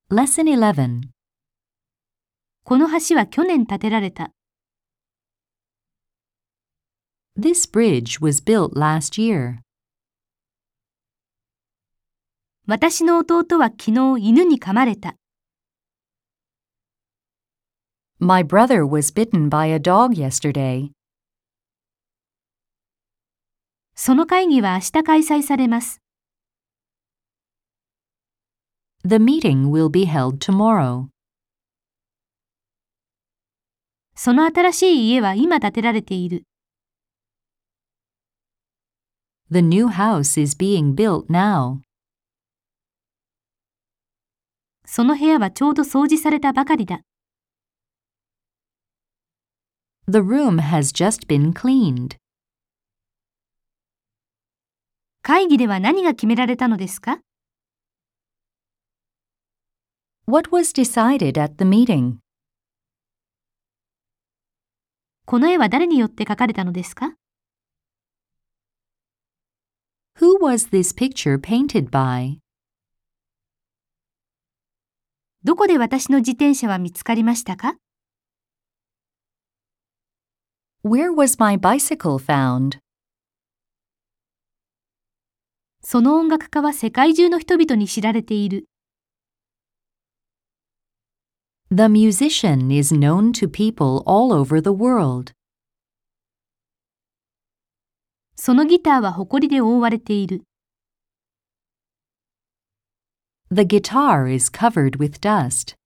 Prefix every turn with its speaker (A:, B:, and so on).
A: Lesson 11.
B: この橋は去年建てられた。
A: This bridge was built last year.
B: 私の弟は昨日犬に噛まれた。
A: My brother was bitten by a dog yesterday.
B: その会議は明日開催されます。
A: The meeting will be held tomorrow.
B: その新しい家は今建てられている。
A: The new house is being built now.
B: その部屋はちょうど掃除されたばかりだ。
A: The room has just been cleaned.
B: 会議では何が決められたのですか？
A: What was decided at the meeting?
B: この絵は誰によって描かれたのですか？
A: Who was this picture painted by?
B: どこで私の自転車は見つかりましたか？
A: Where was my bicycle found?
B: その音楽家は世界中の人々に知られている。
A: The musician is known to people all over the world.
B: そのギターは埃で覆われている。
A: The guitar is covered with dust.